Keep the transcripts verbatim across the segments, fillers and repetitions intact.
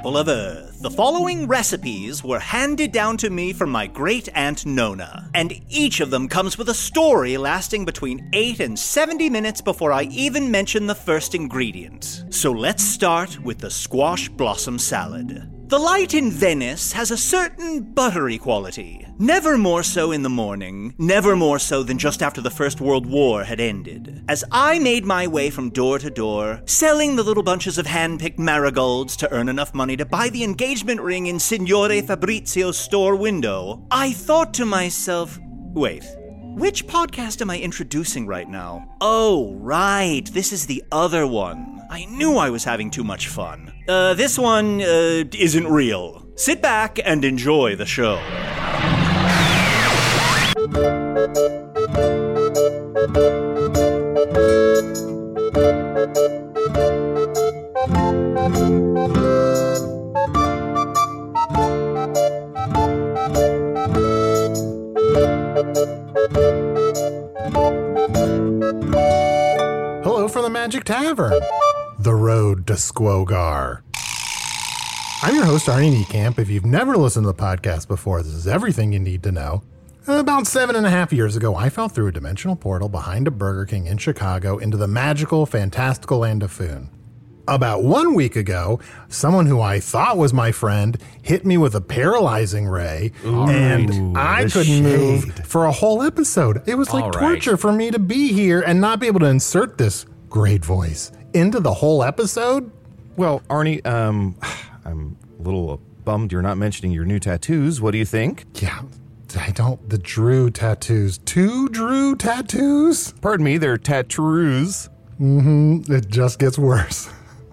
apple of earth. The following recipes were handed down to me from my great-aunt Nona, and each of them comes with a story lasting between eight and seventy minutes before I even mention the first ingredient. So let's start with the squash blossom salad. The light in Venice has a certain buttery quality. Never more so in the morning, never more so than just after the First World War had ended. As I made my way from door to door, selling the little bunches of hand-picked marigolds to earn enough money to buy the engagement ring in Signore Fabrizio's store window, I thought to myself, wait, which podcast am I introducing right now? Oh, right, this is the other one. I knew I was having too much fun. Uh, this one, uh, isn't real. Sit back and enjoy the show. Hello from the Magic Tavern, the road to Squogar. I'm your host, Arnie Niekamp. If you've never listened to the podcast before, this is everything you need to know. About seven and a half years ago, I fell through a dimensional portal behind a Burger King in Chicago into the magical, fantastical land of Foon. About one week ago, someone who I thought was my friend hit me with a paralyzing ray, Ooh, and I couldn't shade. move for a whole episode. It was like All torture right. for me to be here and not be able to insert this great voice into the whole episode. Well, Arnie, um, I'm a little bummed you're not mentioning your new tattoos. What do you think? Yeah, I don't. The Drew tattoos. Two Drew tattoos? Pardon me, they're tattoos. Mm-hmm. It just gets worse.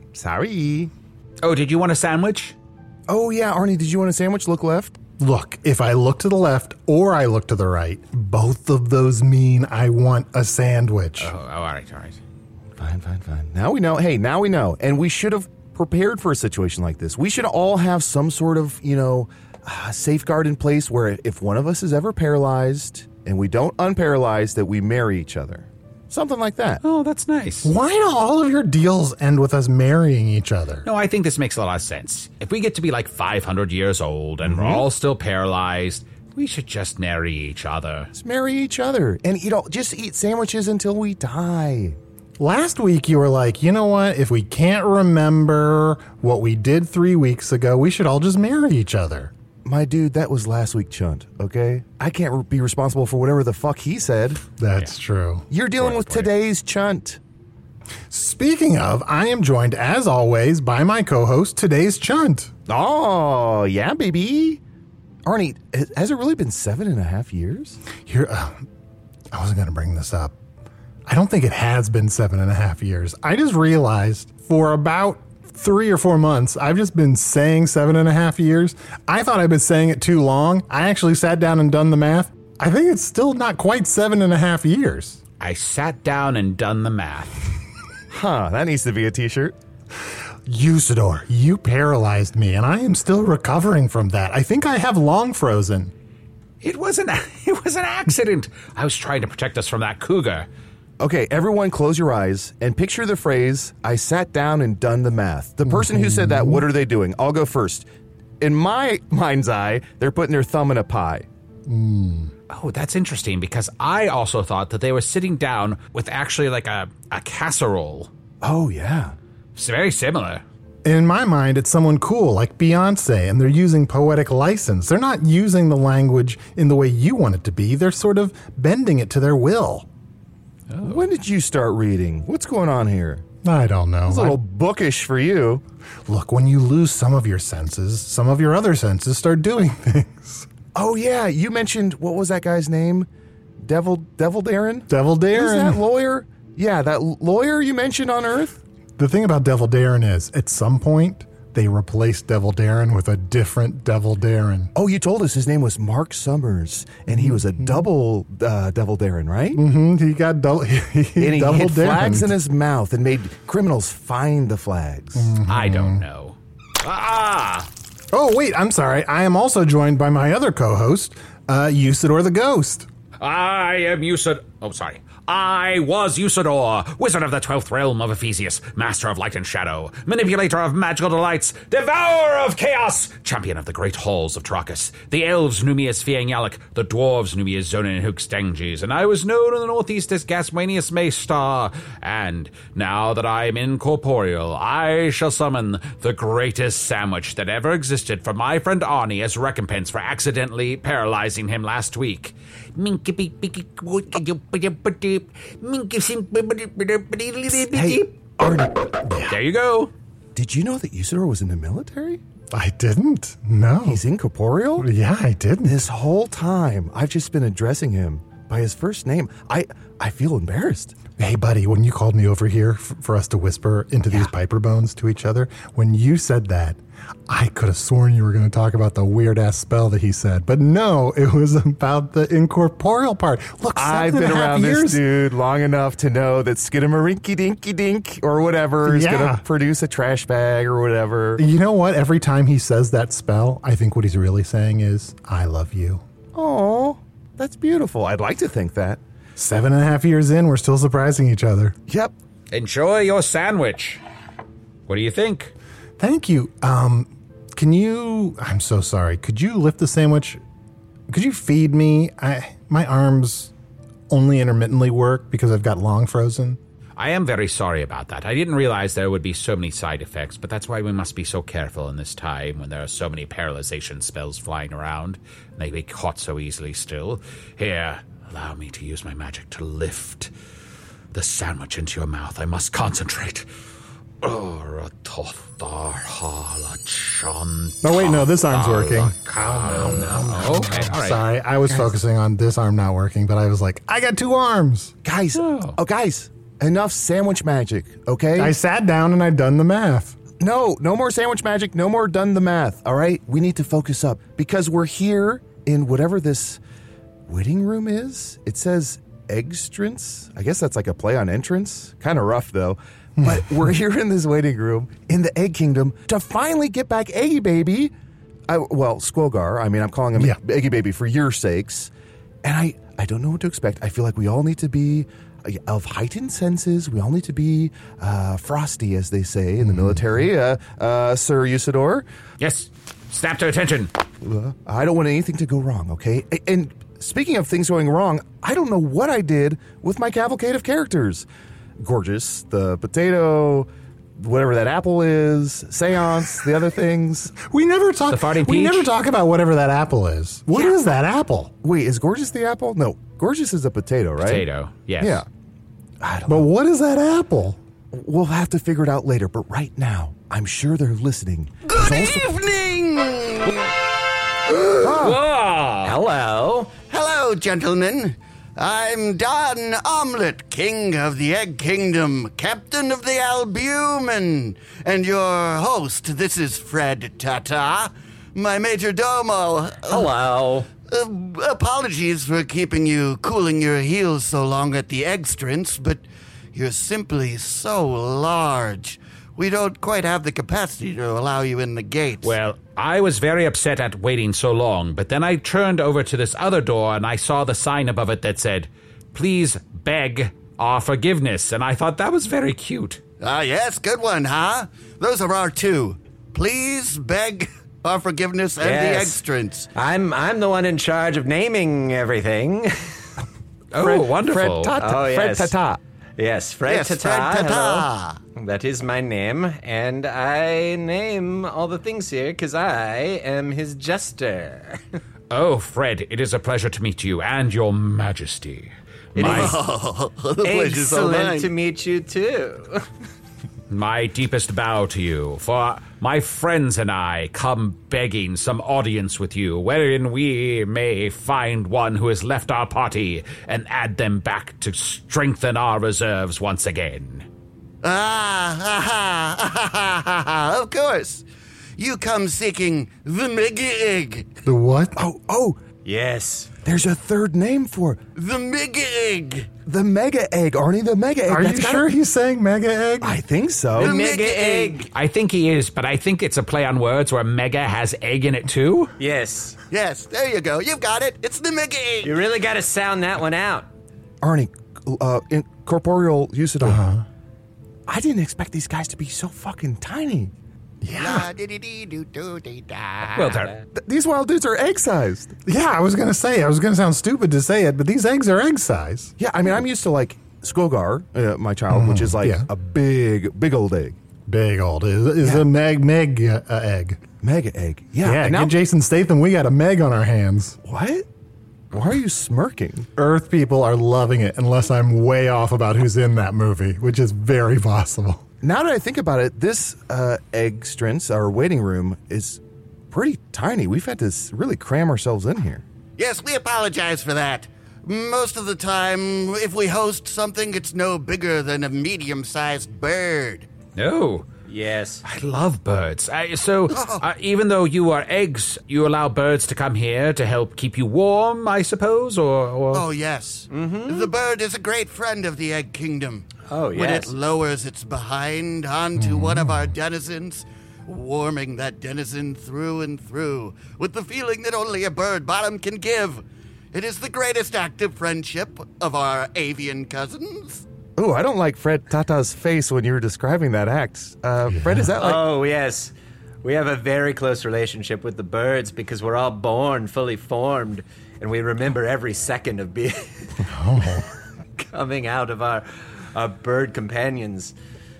Sorry. Oh, did you want a sandwich? Oh, yeah, Arnie, did you want a sandwich? Look left. Look, if I look to the left or I look to the right, both of those mean I want a sandwich. Oh, oh all right, all right. Fine, fine, fine. Now we know. Hey, now we know. And we should have prepared for a situation like this. We should all have some sort of, you know, uh, safeguard in place where if one of us is ever paralyzed and we don't unparalyze, that we marry each other. Something like that. Oh, that's nice. Why do all of your deals end with us marrying each other? No, I think this makes a lot of sense. If we get to be like five hundred years old and mm-hmm. we're all still paralyzed, we should just marry each other. Just marry each other and eat all, just eat sandwiches until we die. Last week you were like, you know what? If we can't remember what we did three weeks ago, we should all just marry each other. My dude, that was last week, Chunt, okay? I can't re- be responsible for whatever the fuck he said. That's yeah. true. You're dealing with today's Chunt. Speaking of, I am joined, as always, by my co-host, today's Chunt. Oh, yeah, baby. Arnie, has it really been seven and a half years? Here, uh, I wasn't going to bring this up. I don't think it has been seven and a half years. I just realized for about three or four months, I've just been saying seven and a half years. I thought I'd been saying it too long. I actually sat down and done the math. I think it's still not quite seven and a half years. I sat down and done the math. Huh, that needs to be a t-shirt. Usador, you paralyzed me, and I am still recovering from that. I think I have long frozen. It was an, it was an accident. I was trying to protect us from that cougar. Okay, everyone close your eyes and picture the phrase, I sat down and done the math. The person who said that, what are they doing? I'll go first. In my mind's eye, they're putting their thumb in a pie. Mm. Oh, that's interesting, because I also thought that they were sitting down with actually like a, a casserole. Oh, yeah. It's very similar. In my mind, it's someone cool like Beyonce, and they're using poetic license. They're not using the language in the way you want it to be. They're sort of bending it to their will. Oh. When did you start reading? What's going on here? I don't know. It's a little I... bookish for you. Look, when you lose some of your senses, some of your other senses start doing things. Oh, yeah. You mentioned, what was that guy's name? Devil Devil Darren? Devil Darren. Who's that lawyer? Yeah, that lawyer you mentioned on Earth? The thing about Devil Darren is, at some point, they replaced Devil Darren with a different Devil Darren. Oh, you told us his name was Mark Summers, and he was a double uh, Devil Darren, right? Mm-hmm. He got double. He and he double hid Darren. flags in his mouth and made criminals find the flags. Mm-hmm. I don't know. Ah! Oh, wait, I'm sorry. I am also joined by my other co-host, uh, Usador the Ghost. I am Usad. Oh, sorry. I was Usador, wizard of the twelfth realm of Ephesius, master of light and shadow, manipulator of magical delights, devourer of chaos, champion of the great halls of Trakus. The elves knew me as Fiangyalak, the dwarves knew me as Zonin Hookstanges, and I was known in the northeast as Gaswanius Maystar. And now that I am incorporeal, I shall summon the greatest sandwich that ever existed for my friend Arnie as recompense for accidentally paralyzing him last week. Hey, Arnie. There you go. Did you know that Usador was in the military? I didn't. No. He's incorporeal? Yeah, I didn't. This whole time, I've just been addressing him by his first name. I, I feel embarrassed. Hey, buddy, when you called me over here f- for us to whisper into yeah. these Piper bones to each other, when you said that, I could have sworn you were going to talk about the weird-ass spell that he said. But no, it was about the incorporeal part. Look, I've been around years. this dude long enough to know that skidamarinky-dinky-dink or whatever is yeah. going to produce a trash bag or whatever. You know what? Every time he says that spell, I think what he's really saying is, I love you. Oh, that's beautiful. I'd like to think that. Seven and a half years in, we're still surprising each other. Yep. Enjoy your sandwich. What do you think? Thank you. Um, can you... I'm so sorry. Could you lift the sandwich? Could you feed me? I, my arms only intermittently work because I've got long frozen. I am very sorry about that. I didn't realize there would be so many side effects, but that's why we must be so careful in this time when there are so many paralyzation spells flying around, and they get caught so easily still. Here, allow me to use my magic to lift the sandwich into your mouth. I must concentrate. Oh, wait, no, this arm's working. Oh, no. Okay, all right. Sorry, I was guys. focusing on this arm not working, but I was like, I got two arms. Guys, oh, oh guys, enough sandwich magic, okay? I sat down and I'd done the math. No, no more sandwich magic, no more done the math, all right? We need to focus up because we're here in whatever this waiting room is. It says Eggstrance. I guess that's like a play on entrance. Kind of rough, though. But we're here in this waiting room in the Egg Kingdom to finally get back Eggy Baby. I, well, Squogar. I mean, I'm calling him yeah. Eggy Baby for your sakes. And I, I don't know what to expect. I feel like we all need to be of heightened senses. We all need to be uh, frosty, as they say in the military. Uh, uh, Sir Usador? Yes. Snap to attention. Uh, I don't want anything to go wrong, okay? And speaking of things going wrong, I don't know what I did with my cavalcade of characters. Gorgeous, the potato, whatever that apple is, Seance, the other things. We never talk. The farting we peach? never talk about whatever that apple is. What yeah. is that apple? Wait, is Gorgeous the apple? No, Gorgeous is a potato, right? Potato, yes. Yeah. I don't but know. What is that apple? We'll have to figure it out later. But right now, I'm sure they're listening. Good evening. oh. Hello, hello, gentlemen. I'm Don Omelette, King of the Egg Kingdom, Captain of the Albumen, and your host. This is Fred Tata, my major domo. Hello. Uh, uh, apologies for keeping you cooling your heels so long at the Eggstrance, but you're simply so large. We don't quite have the capacity to allow you in the gates. Well, I was very upset at waiting so long, but then I turned over to this other door and I saw the sign above it that said, "Please beg our forgiveness," and I thought that was very cute. Ah, yes, good one, huh? Those are our two. Please beg our forgiveness and yes. the Eggstrance. I'm I'm the one in charge of naming everything. oh, Fred, wonderful. Fred Tata. Oh, yes. Fred Tata. Yes, Fred yes, Tata. Fred Tata. Hello. That is my name, and I name all the things here because I am his jester. Oh, Fred, it is a pleasure to meet you and your majesty. It my, is oh, the pleasure's so excellent mine. to meet you, too. My deepest bow to you, for my friends and I come begging some audience with you, wherein we may find one who has left our party and add them back to strengthen our reserves once again. Ah, ah, ah, ah, ah, ah, of course. You come seeking the Mega Egg. The what? Oh, oh, Yes. there's a third name for The Mega Egg. the Mega Egg, Arnie, the Mega Egg. Are That's you gotta- sure he's saying mega egg? I think so. The The Mega mega egg. egg. I think he is, but I think it's a play on words where mega has egg in it too. Yes. Yes, there you go. You've got it. It's the Mega Egg. You really got to sound that one out. Arnie, uh, incorporeal Usador. Uh-huh. I didn't expect these guys to be so fucking tiny. Yeah. Well, they're, Th- these wild dudes are egg-sized. Yeah, I was going to say, I was going to sound stupid to say it, but these eggs are egg size. Yeah, I mean, I'm used to, like, Skogar, uh, my child, which is like yeah. a big, big old egg. Big old. Is, is Yeah. a meg, meg uh, egg. Mega egg. Yeah. Yeah, and now, get Jason Statham. We got a meg on our hands. what? Why are you smirking? Earth people are loving it, unless I'm way off about who's in that movie, which is very possible. Now that I think about it, this uh, egg strengths, our waiting room, is pretty tiny. We've had to s- really cram ourselves in here. Yes, we apologize for that. Most of the time, if we host something, it's no bigger than a medium-sized bird. no. Yes. I love birds. I, so, uh, even though you are eggs, you allow birds to come here to help keep you warm, I suppose, or... or... Oh, yes. Mm-hmm. The bird is a great friend of the Egg Kingdom. Oh, When yes. it lowers its behind onto one of our denizens, warming that denizen through and through with the feeling that only a bird bottom can give. It is the greatest act of friendship of our avian cousins. Ooh, I don't like Fred Tata's face when you were describing that act. Uh, Fred, is that like... Oh, yes. We have a very close relationship with the birds because we're all born fully formed, and we remember every second of being coming out of our, our bird companions.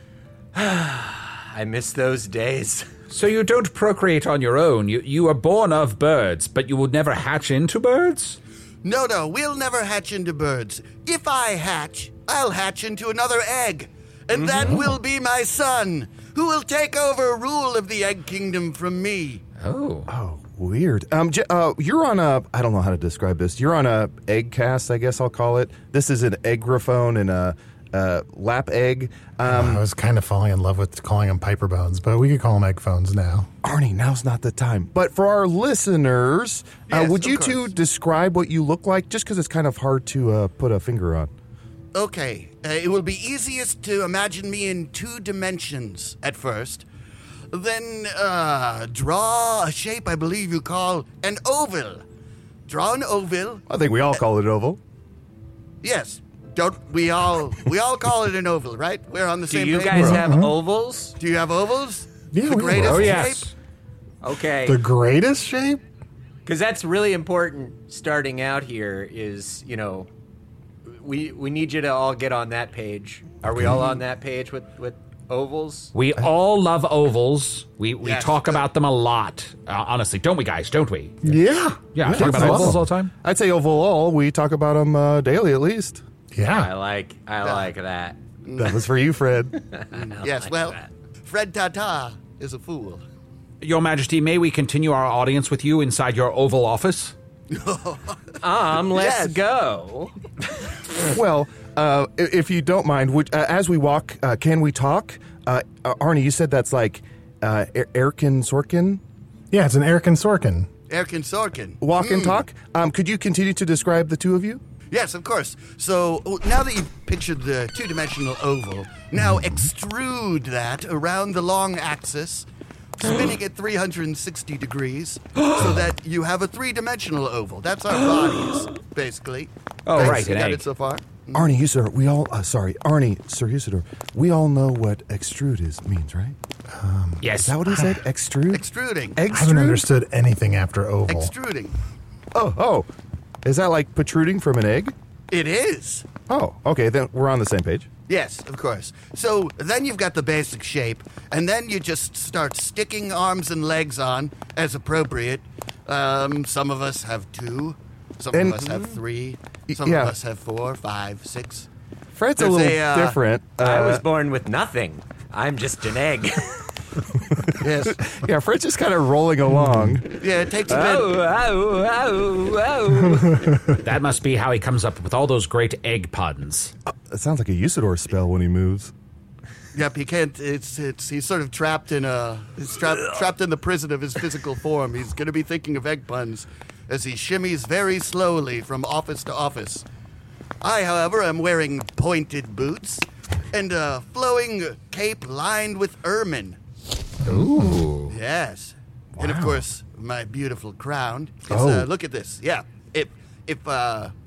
I miss those days. So you don't procreate on your own. You, you are born of birds, but you would never hatch into birds? No, no, we'll never hatch into birds. If I hatch, I'll hatch into another egg. And that will be my son, who will take over rule of the Egg Kingdom from me. Oh. Oh, weird. Um, J- uh, you're on a... I don't know how to describe this. You're on a egg cast, I guess I'll call it. This is an eggrophone and a... Uh, lap egg. Um, I was kind of falling in love with calling them Piper Bones, but we could call them egg phones now. Arnie, now's not the time. But for our listeners, uh, Yes, would of you course. two describe what you look like? Just because it's kind of hard to uh, put a finger on. Okay, uh, it will be easiest to imagine me in two dimensions at first. Then uh, draw a shape I believe you call an oval. Draw an oval. I think we all call it oval. Yes. Don't we all we all call it an oval, right? We're on the Do same you page. guys have ovals? Do you have ovals? Yeah, the we have greatest Oh, ovals. yes. shape? Okay. The greatest shape? Because that's really important starting out here is, you know, we we need you to all get on that page. Are we all on that page with, with ovals? We all love ovals. We we Yes. talk about them a lot. Uh, honestly, don't we, guys? Don't we? Yeah. Yeah, I talk about I love ovals them. all the time. I'd say overall, we talk about them uh, daily at least. I Yeah. like I like that. That was for you, Fred. Yes, like well, that. Fred Tata is a fool. Your Majesty, may we continue our audience with you inside your Oval Office? Um, let's Yes. go. Well, uh, i- if you don't mind, would, uh, as we walk, uh, can we talk? Uh, uh, Arnie, you said that's like uh, Er- Erkin Sorkin? Yeah, it's an Eric and Sorkin. Erkin Sorkin. Walk and talk? Um, could you continue to describe the two of you? Yes, of course. So oh, now that you've pictured the two-dimensional oval, now extrude that around the long axis, spinning at three hundred sixty degrees, so that you have a three-dimensional oval. That's our bodies, basically. Oh, Thanks, right, you an got egg. it so far? Arnie, Usador, we all, uh, sorry, Arnie, Sir Usador, we all know what extrude is, means, right? Yes. Is that what he said? Extrude? Extruding. I haven't Extrude? understood anything after oval. Extruding. Oh, oh. Is that like protruding from an egg? It is. Oh, okay, then we're on the same page. Yes, of course. So then you've got the basic shape, and then you just start sticking arms and legs on as appropriate. Um, some of us have two, some And- of us have three, some yeah. of us have four, five, six. Fred's a There's little a, uh, different. I Uh, was born with nothing. I'm just an egg. Yes. yeah, Fred's just kind of rolling along. Yeah, it takes a bit. oh, oh, oh, oh. That must be how he comes up with all those great egg puns. It sounds like a Usador spell when he moves. Yep, he can't. It's it's. He's sort of trapped in a. He's trapped trapped in the prison of his physical form. He's going to be thinking of egg puns as he shimmies very slowly from office to office. I, however, am wearing pointed boots and a flowing cape lined with ermine. Ooh. Yes, and of course my beautiful crown. 'Cause, Oh. uh, look at this. Yeah, if if uh,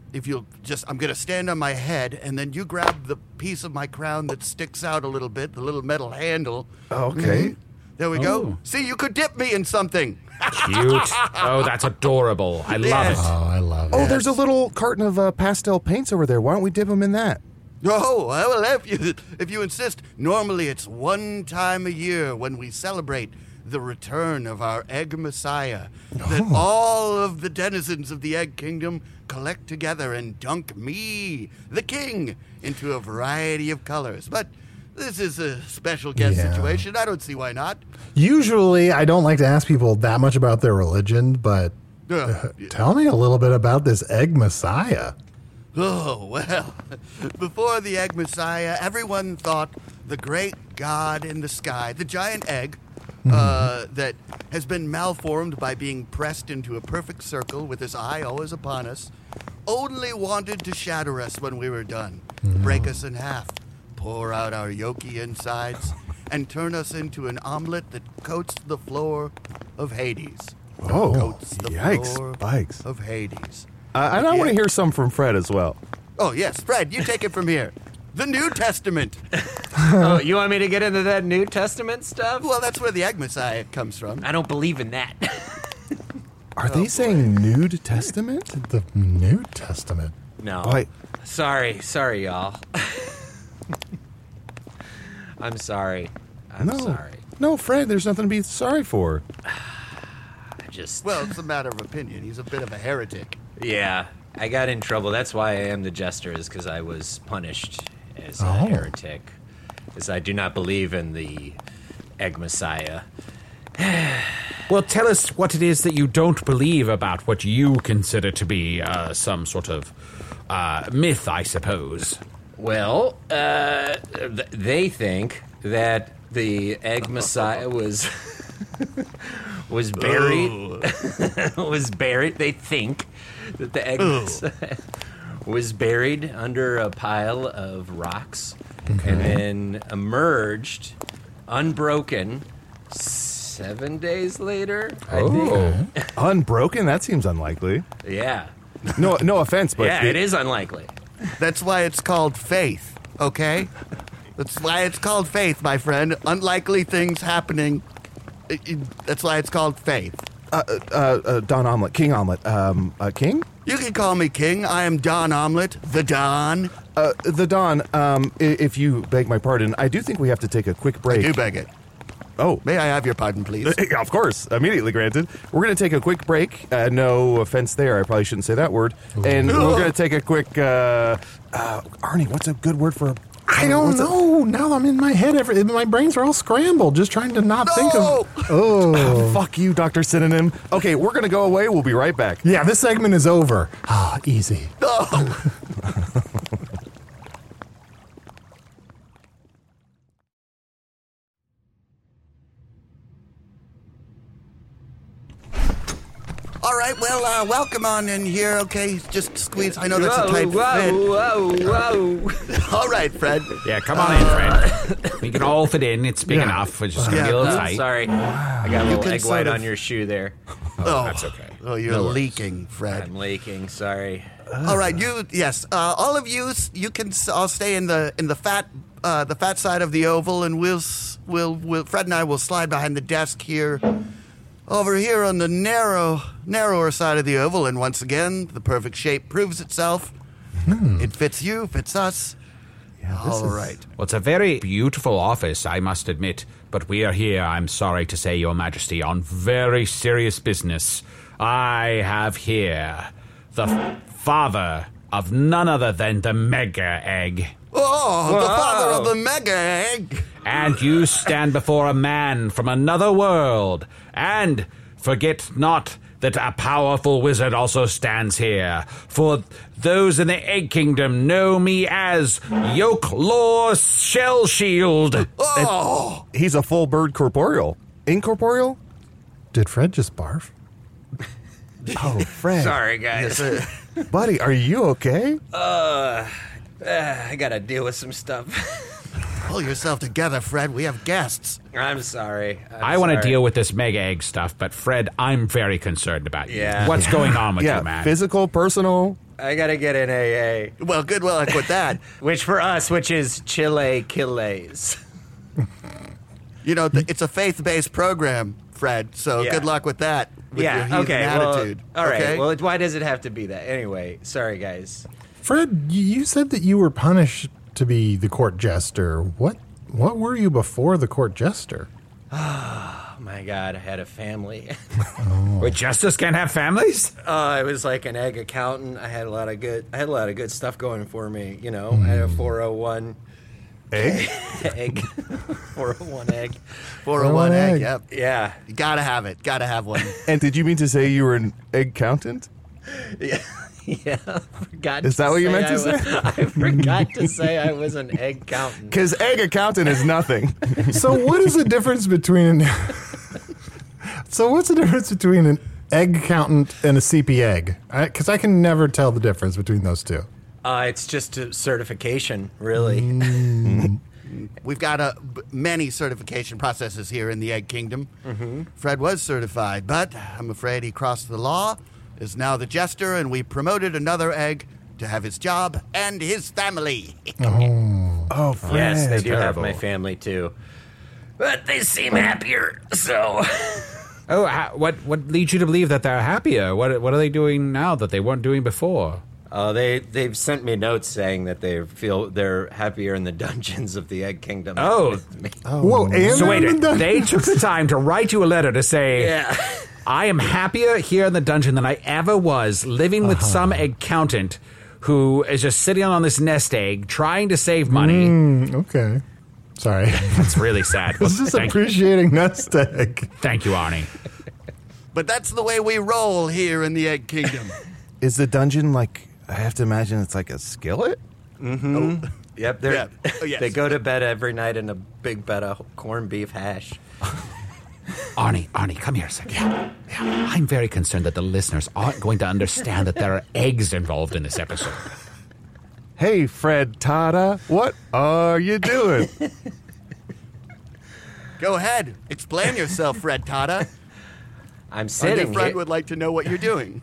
if you'll just, I'm going to stand on my head, and then you grab the piece of my crown that sticks out a little bit, the little metal handle. Oh, okay. Mhm. There we Oh. go. See, you could dip me in something. Cute. Oh, that's adorable. I love Yes. it. Oh, I love Oh, it. there's a little carton of uh, pastel paints over there. Why don't we dip them in that? Oh, well, if you, if you insist. Normally, it's one time a year when we celebrate the return of our Egg Messiah, that all of the denizens of the Egg Kingdom collect together and dunk me, the king, into a variety of colors. But this is a special guest Yeah. situation. I don't see why not. Usually, I don't like to ask people that much about their religion, but Uh, tell me a little bit about this Egg Messiah. Oh, well, before the Egg Messiah, everyone thought the great god in the sky, the giant egg, uh, that has been malformed by being pressed into a perfect circle with his eye always upon us, only wanted to shatter us when we were done, break us in half, pour out our yolky insides, and turn us into an omelet that coats the floor of Hades. Oh, Coats the yikes, floor spikes. of Hades. Uh, and I want to Yeah. hear some from Fred as well. Oh, yes, Fred, you take it from here. The New Testament. Oh, you want me to get into that New Testament stuff? Well, that's where the Egg Messiah comes from. I don't believe in that. Are they saying Nude Testament? The New Testament. No. Boy, Sorry, sorry, y'all. I'm sorry. I'm no, sorry. no, Fred. There's nothing to be sorry for. I just. Well, it's a matter of opinion. He's a bit of a heretic. Yeah, I got in trouble. That's why I am the jester, is because I was punished as a Oh. heretic. Because I do not believe in the Egg Messiah. Well, tell us what it is that you don't believe about what you consider to be uh, some sort of uh, myth, I suppose. Well, uh, th- they think that the Egg Messiah was was buried. was buried. They think that the Egg Messiah was buried under a pile of rocks and then emerged unbroken seven days later. I think. Oh, unbroken? That seems unlikely. Yeah. No, no offense, but Yeah, it is unlikely. That's why it's called faith, okay? That's why it's called faith, my friend. Unlikely things happening. It- it- that's why it's called faith. Uh, uh, uh, Don Omelet, King Omelet, um, uh, King. You can call me King. I am Don Omelet, the Don. Uh, the Don. Um, i- if you beg my pardon, I do think we have to take a quick break. I do beg it. Oh, May I have your pardon, please? of course, immediately granted. We're going to take a quick break. Uh, no offense there. I probably shouldn't say that word. And we're going to take a quick. Uh, uh, Arnie, what's a good word for? I don't know. Now I'm in my head. Every, my brains are all scrambled, just trying to not think No! of. Oh. Fuck you, Doctor Synonym. Okay, we're going to go away. We'll be right back. Yeah, this segment is over. Ah, easy. All right, well, uh, welcome on in here, okay? Just squeeze. I know that's a tight fit. whoa, whoa. All right, Fred. Yeah, come on in, Fred. We can all fit in. It's big enough. We're just going to Yeah. be a little Oh, tight. sorry. I got a little can egg sort white of- on your shoe there. Oh, That's okay. Oh, you're No worries. leaking, Fred. I'm leaking. Sorry. All right, you yes, uh, all of you, s- you can. s- I'll stay in the in the fat uh, the fat side of the oval, and we'll s- we'll we'll Fred and I will slide behind the desk here, over here on the narrow narrower side of the oval. And once again, the perfect shape proves itself. It fits you, fits us. All right. Well, it's a very beautiful office, I must admit, but we are here, I'm sorry to say, Your Majesty, on very serious business. I have here the f- father of none other than the Mega Egg. Oh, the father of the mega egg. And you stand before a man from another world. And forget not that a powerful wizard also stands here. For those in the Egg Kingdom know me as Yoke Law Shell Shield. Oh, He's a full bird corporeal. Incorporeal? Did Fred just barf? Oh, Fred. Sorry, guys. Buddy, are you okay? Uh, I gotta deal with some stuff. Pull yourself together, Fred. We have guests. I'm sorry. I'm I want to sorry. deal with this mega egg stuff, but Fred, I'm very concerned about you. Yeah. What's going on with Yeah, you, man? physical, personal. I gotta get an A A, Well, good luck with that. which for us, which is Chile Chiles. You know, th- it's a faith-based program, Fred, so Yeah. good luck with that. With your Yeah. heathen Okay. attitude. Well, all right. okay? Well, why does it have to be that? Anyway, sorry, guys. Fred, y- you said that you were punished to be the court jester. What what were you before the court jester? Oh my God, I had a family. Wait, justice can't have families? Uh, I was like an egg accountant. I had a lot of good. I had a lot of good stuff going for me. You know, I had a four oh one Egg? egg, four oh one egg. four oh one egg, egg. yep. Yeah, You gotta have it. Gotta have one. And did you mean to say you were an egg countant? yeah, yeah. I forgot Is that what you meant to I say? was- I forgot to say I was an egg accountant. Because egg accountant is nothing. So what is the difference between an So what's the difference between an egg accountant and a C P egg? Because I, I can never tell the difference between those two. Uh, it's just a certification, really. We've got a, b- many certification processes here in the Egg Kingdom. Mm-hmm. Fred was certified, but I'm afraid he crossed the law, is now the jester, and we promoted another egg to have his job and his family. Oh, Fred. Yes, they do have terrible. my family too, but they seem happier. So. Oh, ha- what what leads you to believe that they're happier? What what are they doing now that they weren't doing before? Uh, they they've sent me notes saying that they feel they're happier in the dungeons of the Egg Kingdom. Oh. with me. Whoa, and So wait, they're in the dun- they took the time to write you a letter to say, Yeah. I am happier here in the dungeon than I ever was living with some accountant who is just sitting on this nest egg trying to save money. Mm, okay. Sorry. It's really sad. It's just thank, appreciating nest egg. thank you, Arnie. But that's the way we roll here in the Egg Kingdom. Is the dungeon like, I have to imagine it's like a skillet? Yep, they're, Yeah. Oh, yes. they go to bed every night in a big bed of corned beef hash. Arnie, Arnie, come here a second. Yeah, yeah. I'm very concerned that the listeners aren't going to understand that there are eggs involved in this episode. Hey, Fred Tada, what are you doing? Go ahead. Explain yourself, Fred Tata. I'm Our sitting new friend here. would like to know what you're doing.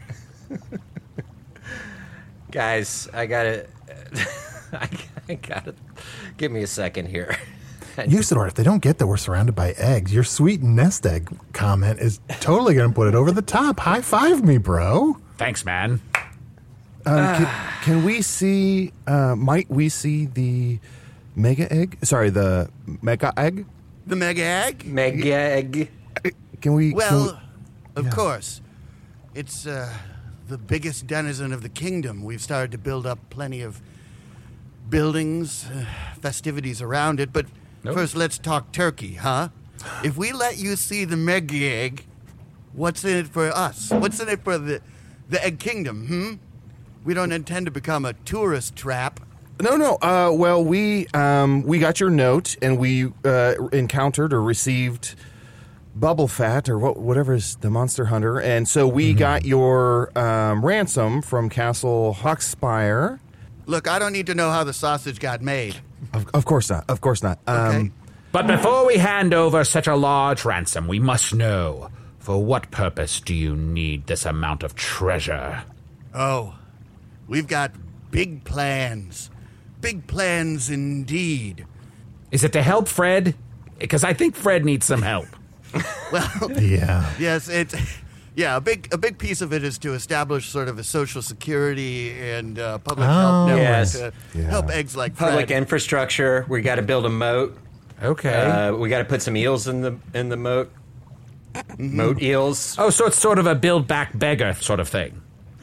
Guys, I gotta, I, I gotta, give me a second here. Usador, if they don't get that we're surrounded by eggs, your sweet nest egg comment is totally going to put it over the top. High five me, bro. Thanks, man. Um, can, can we see, uh, might we see the mega egg? Sorry, the mega egg? The mega egg? Meg egg. Can we? Well, can of course. It's uh, the biggest denizen of the kingdom. We've started to build up plenty of buildings, uh, festivities around it. But Nope. first, let's talk turkey, huh? If we let you see the mega egg, what's in it for us? What's in it for the, the Egg Kingdom, hmm? We don't intend to become a tourist trap. No, no. Uh, well, we um, we got your note, and we uh, encountered or received Bubble Fat, or what, whatever is the Monster Hunter, and so we Mm-hmm. got your um, ransom from Castle Hawkspire. Look, I don't need to know how the sausage got made. Of, of course not. Of course not. Um, Okay? But before we hand over such a large ransom, we must know, for what purpose do you need this amount of treasure? Oh, we've got big plans. Big plans indeed. Is it to help Fred? Because I think Fred needs some help. Well, Yeah. yes, it. Yeah, a big a big piece of it is to establish sort of a social security and uh, public Oh. health network Yes. to Yeah. help eggs like Fred. Public infrastructure. We got to build a moat. Okay. Uh, we got to put some eels in the in the moat. Moat eels. oh, so it's sort of a build back beggar sort of thing.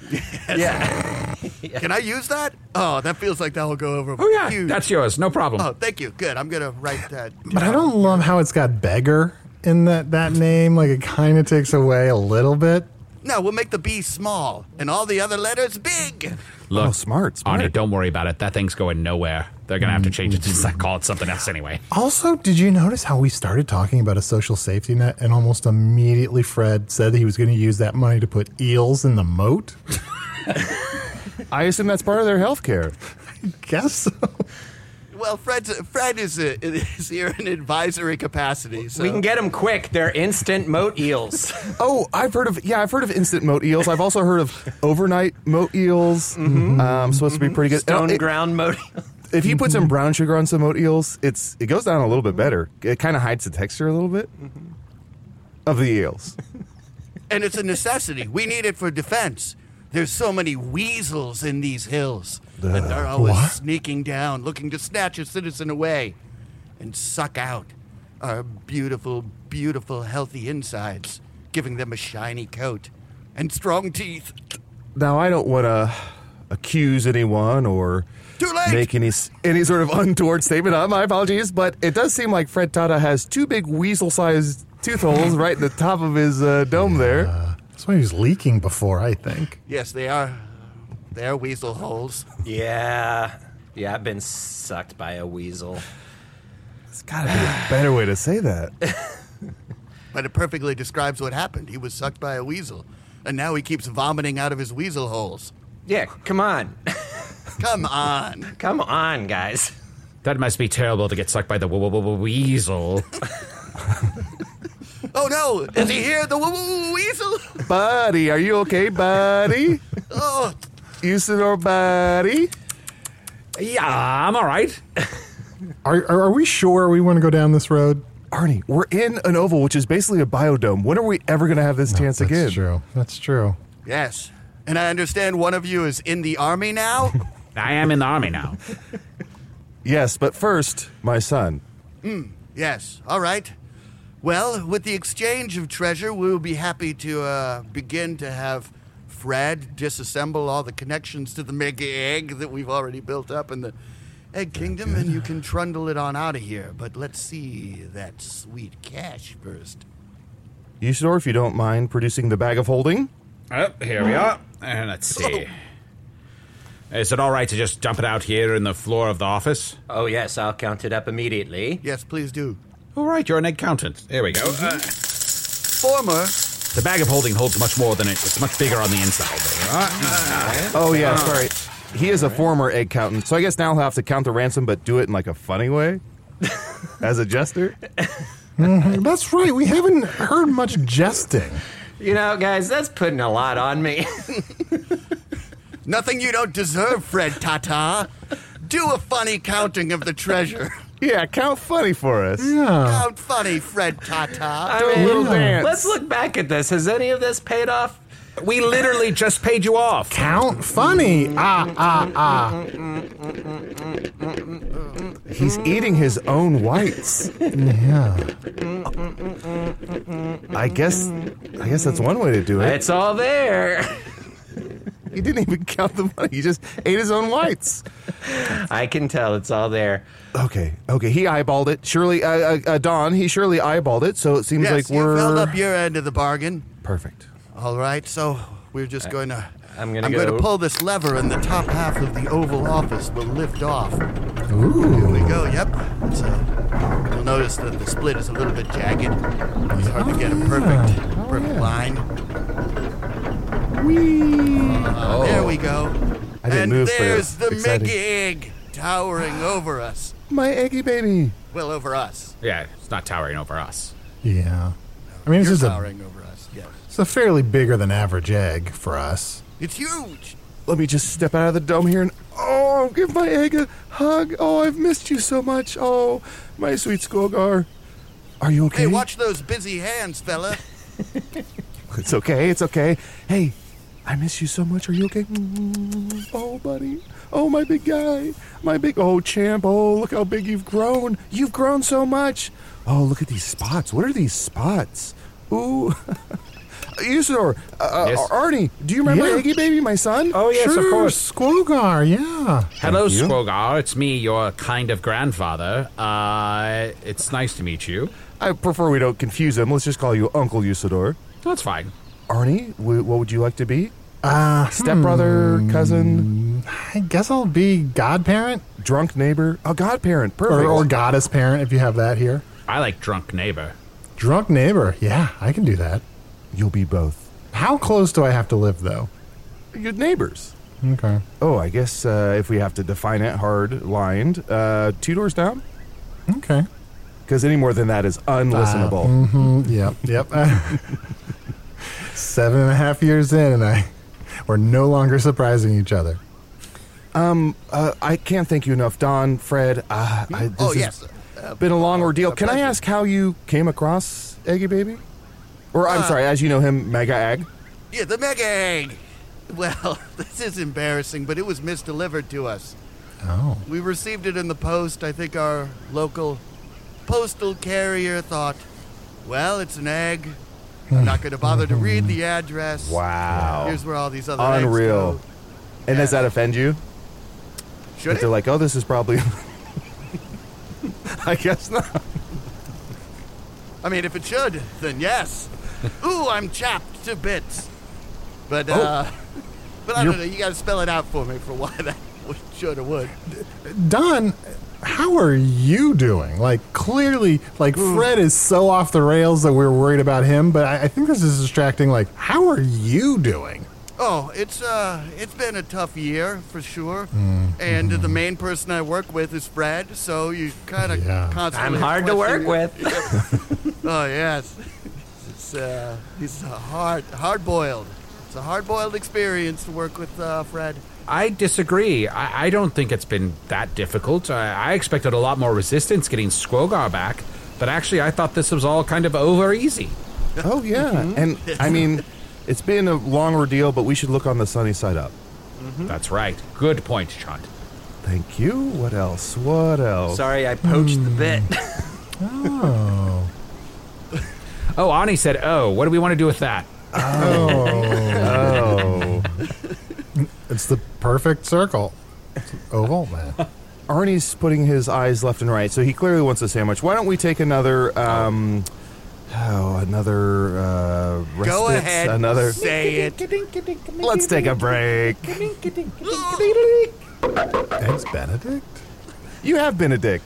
Yeah. Can I use that? Oh, that feels like that will go over. Oh, yeah, huge. that's yours. No problem. Oh, thank you. Good. I'm gonna write that. But I don't love how it's got beggar in that, that name. Like, it kind of takes away a little bit. No, we'll make the B small and all the other letters big. Look, Oh, smart, smart. Arnie, don't worry about it. That thing's going nowhere. They're going to have to change it to call it something else anyway. Also, did you notice how we started talking about a social safety net and almost immediately Fred said that he was going to use that money to put eels in the moat? I assume that's part of their health care. Guess so. Well, Fred's, Fred is, uh, is here in advisory capacity. So. We can get them quick. They're instant moat eels. Oh, I've heard of yeah, I've heard of instant moat eels. I've also heard of overnight moat eels. Mm-hmm. Um, supposed to be pretty good. Stone Oh, it- ground moat eels. If you put some brown sugar on some moat eels, it's it goes down a little bit better. It kind of hides the texture a little bit of the eels. And it's a necessity. We need it for defense. There's so many weasels in these hills. And they're always what? sneaking down, looking to snatch a citizen away and suck out our beautiful, beautiful, healthy insides, giving them a shiny coat and strong teeth. Now, I don't want to accuse anyone or Too late! make any any sort of untoward statement. Uh, my apologies, but it does seem like Fred Tata has two big weasel-sized tooth holes right in the top of his uh, dome there. Uh, that's why he was leaking before, I think. Yes, they are. They are weasel holes. Yeah. Yeah, I've been sucked by a weasel. There's got to be a better way to say that. But it perfectly describes what happened. He was sucked by a weasel, and now he keeps vomiting out of his weasel holes. Yeah, come on. Come on. Come on, guys. That must be terrible to get sucked by the w- w- w- weasel. Oh no! Is he here? The woo woo weasel? Buddy, are you okay, buddy? Oh, Usador, buddy? Yeah, I'm all right. Are, are, are we sure we want to go down this road? Arnie, we're in an oval, which is basically a biodome. When are we ever going to have this chance That's again? true. That's true. yes. And I understand one of you is in the army now? I am in the army now. Yes, but first, my son. Yes. All right. Well, with the exchange of treasure, we will be happy to uh, begin to have Fred disassemble all the connections to the mega egg that we've already built up in the Egg Kingdom, and you can trundle it on out of here. But let's see that sweet cash first. Usador, if you don't mind producing the bag of holding. Oh, here we are. And let's see. Is it all right to just dump it out here in the floor of the office? Oh, yes, I'll count it up immediately. Yes, please do. All right, you're an accountant. There we go. Uh, Former. the bag of holding holds much more than it. It's much bigger on the inside. There you are. Oh, yeah, sorry. He is a former egg accountant, so I guess now he'll have to count the ransom, but do it in like a funny way? As a jester? Mhm, that's right. We haven't heard much jesting. You know, guys, that's putting a lot on me. Nothing you don't deserve, Fred Tata. Do a funny counting of the treasure. Yeah, count funny for us. Yeah. Count funny, Fred Tata. I a mean, little dance. let's look back at this. Has any of this paid off? We literally just paid you off. Count funny. Ah, ah, ah. He's eating his own whites. Yeah. I guess I guess that's one way to do it. It's all there. He didn't even count the money. He just ate his own whites. I can tell it's all there. Okay, okay. He eyeballed it. Surely, uh, uh, uh, Don, he surely eyeballed it, so it seems Yes, like you we're... filled up your end of the bargain. Perfect. All right, so we're just going to... I'm gonna I'm go- going to pull this lever, and the top half of the Oval Office will lift off. Ooh. Here we go. Yep. So you'll notice that the split is a little bit jagged. It's hard to get a perfect, perfect line. Uh, There we go. I didn't and move, but there's it's the exciting. Mickey egg towering over us. My eggy baby. Well, over us. Yeah, it's not towering over us. Yeah. I mean, this You're is a, towering over us. Yes. it's a fairly bigger than average egg for us. It's huge. Let me just step out of the dome here and... Oh, give my egg a hug. Oh, I've missed you so much. Oh, my sweet Skogar. Are you okay? Hey, watch those busy hands, fella. It's okay, it's okay. Hey, I miss you so much. Are you okay? Mm, Oh, buddy. Oh, my big guy. My big... Oh, champ. Oh, look how big you've grown. You've grown so much. Oh, look at these spots. What are these spots? Ooh. Usador, uh, Yes? uh, Arnie, do you remember Yeah. Eggy Baby, my son? Oh, yes, sure, of course. Squogar, yeah. Hello, you. Squogar. It's me, your kind of grandfather. Uh, it's nice to meet you. I prefer we don't confuse him. Let's just call you Uncle Usador. That's fine. Arnie, wh- what would you like to be? Uh, Stepbrother, cousin, I guess I'll be godparent drunk neighbor? A godparent. Perfect. or, or goddess parent if you have that here. I like drunk neighbor. Drunk neighbor. Yeah, I can do that. You'll be both. How close do I have to live, though? Good neighbors. Okay. Oh, I guess uh, if we have to define it hard lined, uh, two doors down? Okay. Because any more than that is unlistenable. Uh, mm-hmm, yep, yep. Seven and a half years in, and I we're no longer surprising each other. Um, uh, I can't thank you enough, Don, Fred. Uh, I, this Oh, has yes. Uh, been a long ordeal. a Can I pleasure. ask how you came across Eggy Baby? Or, I'm Uh, sorry, as you know him, Mega Egg. Yeah, the mega egg. Well, this is embarrassing, but it was misdelivered to us. Oh. We received it in the post. I think our local postal carrier thought, well, it's an egg. I'm not going to bother to read the address. Wow. Here's where all these other Unreal. eggs go. And does that offend you? Should That they're it? like, oh, this is probably... I guess not. I mean, if it should, then yes. Ooh, I'm chapped to bits. But, Oh. uh... But I You're- don't know, you got to spell it out for me for why that would, should or would. Don, how are you doing? Like, clearly, like, Fred is so off the rails that we're worried about him, but I, I think this is distracting. Like, how are you doing? Oh, it's uh, it's been a tough year for sure, and the main person I work with is Fred. So you kind of Yeah. constantly. I'm hard to work question- with. Oh yes, it's uh, he's uh, hard, hard boiled. It's a hard boiled experience to work with uh, Fred. I disagree. I, I don't think it's been that difficult. I, I expected a lot more resistance getting Squogar back, but actually I thought this was all kind of over easy. Oh, yeah. And, I mean, it's been a long ordeal, but we should look on the sunny side up. That's right. Good point, Chunt. Thank you. What else? What else? Sorry, I poached the bit. Oh. Oh, Ani said, oh, what do we want to do with that? Oh. It's the perfect circle. It's oval, man. Arnie's putting his eyes left and right, so he clearly wants a sandwich. Why don't we take another, um, oh, another, uh, Go respite? ahead, Another. say it. Let's take a break. Eggs Benedict? You have Benedict.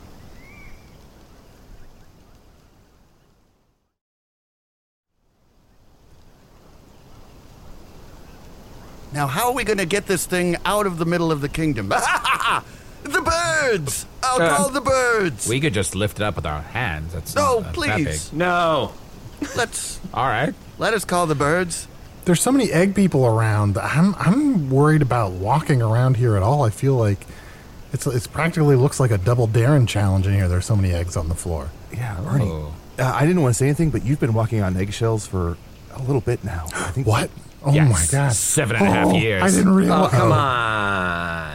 Now, how are we going to get this thing out of the middle of the kingdom? The birds! I'll Uh, call the birds. We could just lift it up with our hands. That's No, not that- that please. No. Let's big. All right. let us call the birds. There's so many egg people around. I'm I'm worried about walking around here at all. I feel like it's it's practically looks like a double Darren challenge in here. There's so many eggs on the floor. Yeah, Arnie. Oh. Uh, I didn't want to say anything, but you've been walking on eggshells for a little bit now. I think. What? Oh Yes, my god. seven and a half Oh, years. I didn't realize. Oh, come on.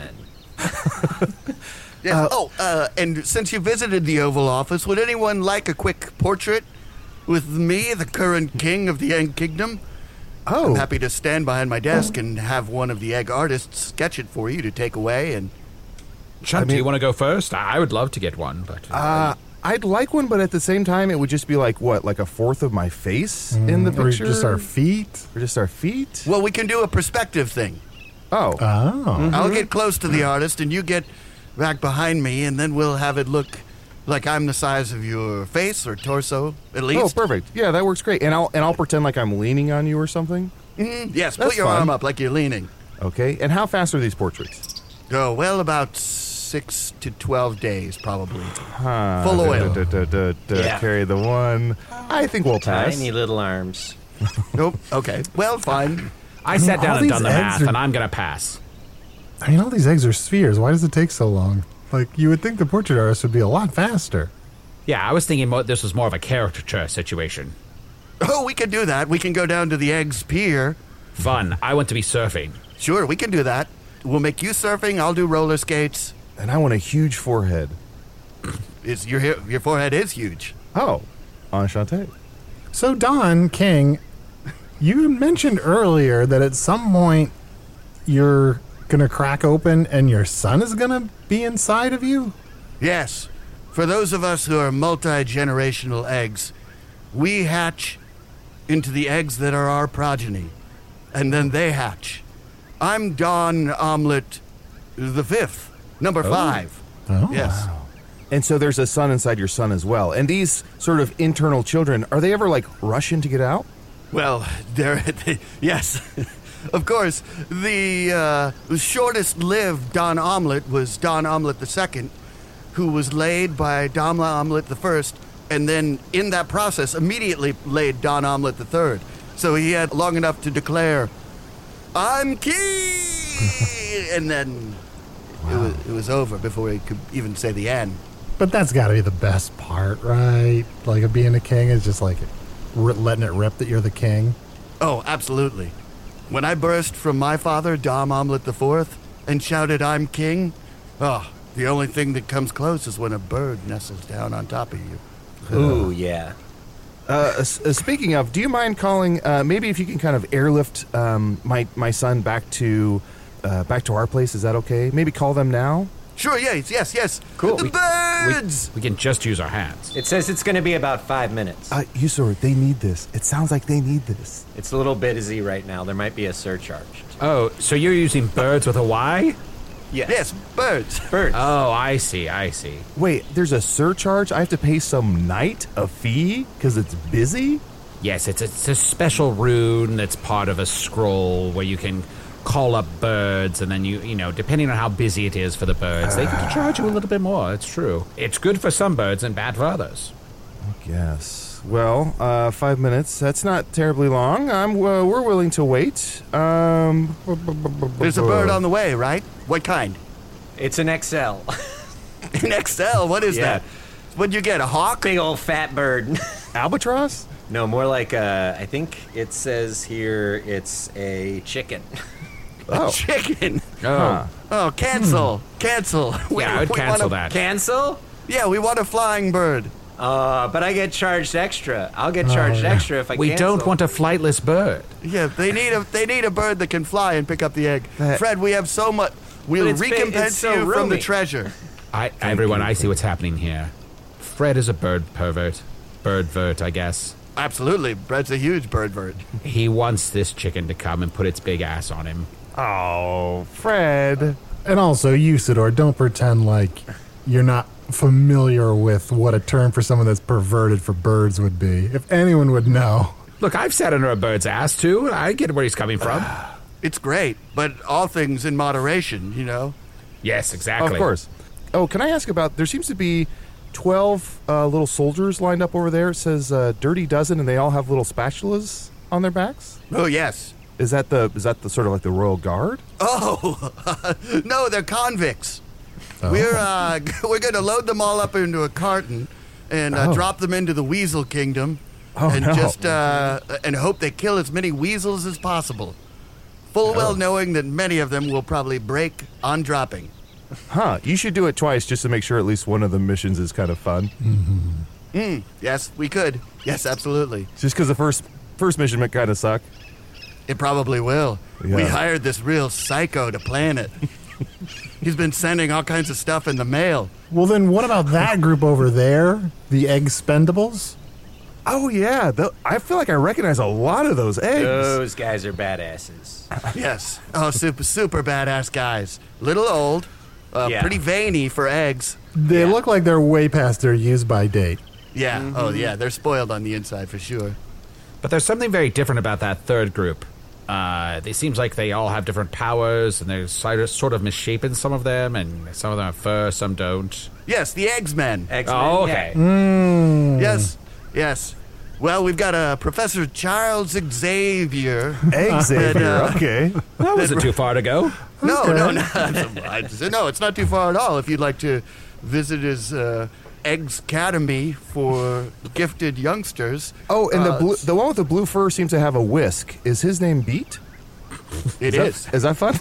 Yes. oh, uh, and since you visited the Oval Office, would anyone like a quick portrait with me, the current king of the Egg Kingdom? Oh. I'm happy to stand behind my desk and have one of the egg artists sketch it for you to take away. And Chunt, do mean- you want to go first? I I would love to get one, but... Uh, I'd like one, but at the same time, it would just be like, what, like a fourth of my face in the Or picture? just our feet. Or just our feet? well, we can do a perspective thing. Oh. Oh. I'll get close to the artist, and you get back behind me, and then we'll have it look like I'm the size of your face or torso, at oh, least. perfect. Yeah, that works great. And I'll and I'll pretend like I'm leaning on you or something. Mhm. Yes, That's put your fun. arm up like you're leaning. Okay. And how fast are these portraits? Oh, well, about six to twelve days, probably. Huh. Full oil. Da, da, da, da, da, Yeah. Carry the one. I think we'll pass. Tiny little arms. Nope. Okay. Well, fine. I sat all down and these done the eggs math, are- and I'm going to pass. I mean, all these eggs are spheres. Why does it take so long? Like, you would think the portrait artist would be a lot faster. Yeah, I was thinking mo- this was more of a caricature situation. Oh, we can do that. We can go down to the Eggs Pier. Fun. I want to be surfing. Sure, we can do that. We'll make you surfing. I'll do roller skates. And I want a huge forehead. Is your he- your forehead is huge. Oh. Enchanté. So, Don King, you mentioned earlier that at some point you're going to crack open and your son is going to be inside of you? Yes. For those of us who are multi-generational eggs, we hatch into the eggs that are our progeny, and then they hatch. I'm Don Omelet the Fifth, number five. Oh. Yes. And so there's a son inside your son as well. And these sort of internal children, are they ever like rushing to get out? Well, they're they, yes, of course, the uh, shortest-lived Don Omelette was Don Omelette the Second, who was laid by Dom Omelette the First, and then in that process immediately laid Don Omelette the Third. So he had long enough to declare, "I'm king," and then wow. it, was, it was over before he could even say the end. But that's got to be the best part, right? Like, of being a king is just like r- letting it rip that you're the king. Oh, absolutely. When I burst from my father, Dom Omelette the Fourth, and shouted, "I'm king," oh, the only thing that comes close is when a bird nestles down on top of you. Ooh, yeah. Uh, s- uh, speaking of, do you mind calling? Uh, maybe if you can kind of airlift um, my my son back to uh, back to our place. Is that okay? Maybe call them now. Sure. Yes. Yes. Yes. Cool. The We- birds. We can just use our hands. It says it's going to be about five minutes. Uh, Usador, they need this. It sounds like they need this. It's a little busy right now. There might be a surcharge. Oh, so you're using birds with a Y? Yes. Yes. Birds. Birds. Oh, I see, I see. Wait, there's a surcharge? I have to pay some knight a fee because it's busy? Yes, it's a, it's a special rune that's part of a scroll where you can call up birds, and then you, you know, depending on how busy it is for the birds, they can charge you a little bit more. It's true. It's good for some birds and bad for others. I guess. Well, uh, five minutes. That's not terribly long. I'm. Uh, we're willing to wait. Um, There's a bird on the way, right? What kind? It's an X L. An X L. What is Yeah. that? What'd you get? A hawk? Big old fat bird. albatross. No, more like a, I think it says here it's a chicken. Oh, Chicken. Oh, Huh. Oh, cancel. Cancel. We- yeah, I would we cancel want a- that. Cancel? Yeah, we want a flying bird. Uh, but I get charged extra. I'll get charged yeah. extra if I we cancel. don't want a flightless bird. Yeah, they need a they need a bird that can fly and pick up the egg. That- Fred, we have so much. We'll it's big- it's recompense so you from the roomy. treasure. I, everyone, I see what's happening here. Fred is a bird pervert. Birdvert, I guess. Absolutely, Fred's a huge bird bird. He wants this chicken to come and put its big ass on him. Oh, Fred. And also, Usador, don't pretend like you're not familiar with what a term for someone that's perverted for birds would be. If anyone would know. Look, I've sat under a bird's ass, too. I get where he's coming from. It's great, but all things in moderation, you know. Yes, exactly. Of course. Oh, can I ask about? There seems to be twelve uh, little soldiers lined up over there. It says uh, "Dirty Dozen," and they all have little spatulas on their backs. Oh yes. Is that the? Is that the sort of like the Royal Guard? Oh no, they're convicts. We're uh, we're going to load them all up into a carton and uh, Oh. drop them into the Weasel Kingdom, Oh, and no. just uh, and hope they kill as many weasels as possible. Full well knowing that many of them will probably break on dropping. Huh? You should do it twice just to make sure at least one of the missions is kind of fun. Mm, yes, we could. Yes, absolutely. Just because the first first mission might kind of suck. It probably will. We Yeah. hired this real psycho to plan it. He's been sending all kinds of stuff in the mail. Well, then what about that group over there? The Egg Spendables? Oh yeah, tho- I feel like I recognize a lot of those eggs. Those guys are badasses. Yes. Oh, super, super badass guys. Little old, uh, Yeah. pretty veiny for eggs. They Yeah. look like they're way past their use-by date. Yeah. Mm-hmm. Oh, yeah. They're spoiled on the inside for sure. But there's something very different about that third group. Uh, it seems like they all have different powers, and they're sort of, sort of misshapen, some of them, and some of them have fur, some don't. Yes, the Eggsmen. X-Men, Oh, okay. Mm. Yes. Yes. Well, we've got a Professor Charles Xavier. Egg Xavier. uh, Okay. That wasn't too far to go. No, Okay. no, no. No, it's not too far at all. If you'd like to visit his uh, Eggs Academy for gifted youngsters. Oh, and the uh, blue, the one with the blue fur seems to have a whisk. Is his name Beat? It is. That, is that fun?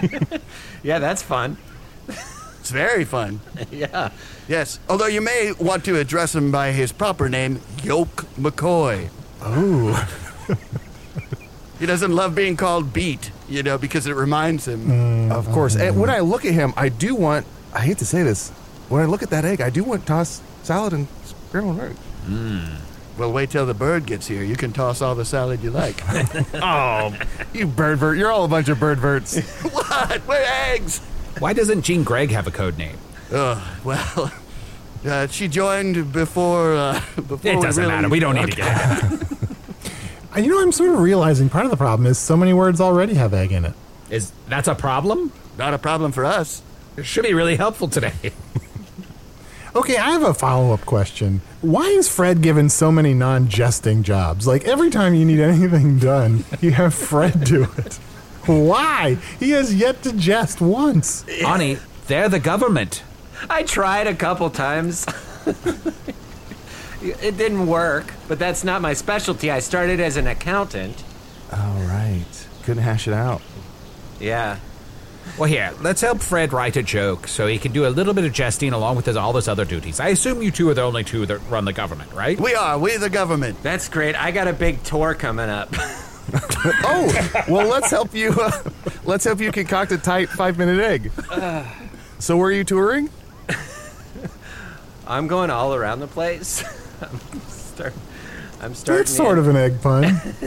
Yeah, that's fun. It's very fun. Yeah. Yes. Although you may want to address him by his proper name, Yoke McCoy. Ooh. He doesn't love being called Beat, you know, because it reminds him. Of course. And when I look at him, I do want. I hate to say this. When I look at that egg, I do want tossed salad and scrambled eggs. Well, wait till the bird gets here. You can toss all the salad you like. Oh, you birdvert! You're all a bunch of birdverts. What? We're eggs. Why doesn't Jean Greg have a code name? Oh, well, uh, she joined before. Uh, before It we doesn't really- matter. We don't need to get into that. You know, I'm sort of realizing part of the problem is so many words already have egg in it. Is that's a problem? Not a problem for us. It should be really helpful today. Okay, I have a follow-up question. Why is Fred given so many non-jesting jobs? Like, every time you need anything done, you have Fred do it. Why? He has yet to jest once. Ani, they're the government. I tried a couple times. It didn't work, but that's not my specialty. I started as an accountant. All right. Couldn't hash it out. Yeah. Well, here, let's help Fred write a joke so he can do a little bit of jesting along with his, all his other duties. I assume you two are the only two that run the government, right? We are. We the government. That's great. I got a big tour coming up. Oh, well, let's help you. Uh, let's help you concoct a tight five-minute egg. Uh, so, where are you touring? I'm going all around the place. I'm, start, I'm starting. That's sort of an egg pun.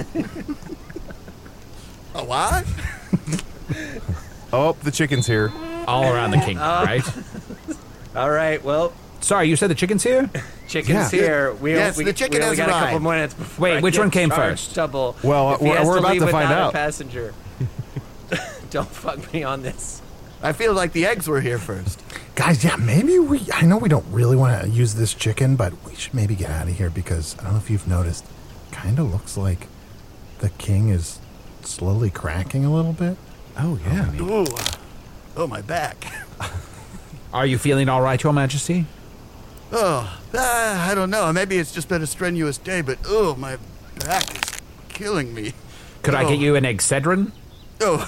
A what? Oh, the chicken's here. All around the kingdom, Oh. right? All right. Well, Sorry, you said the chicken's here? chicken's Yeah. here. We, Yes, we, the chicken we only has got a couple arrived. more minutes before Wait, I which get one came charged first? Double. Well, If he we're- has we're to about leave to find without a out. passenger. Don't fuck me on this. I feel like the eggs were here first. Guys, yeah, maybe we... I know we don't really want to use this chicken, but we should maybe get out of here because I don't know if you've noticed, kind of looks like the king is slowly cracking a little bit. Oh, yeah. Ooh. Oh, my back. Are you feeling all right, Your Majesty? Oh, uh, I don't know. Maybe it's just been a strenuous day, but oh, my back is killing me. Could I Oh. get you an Excedrin? Oh,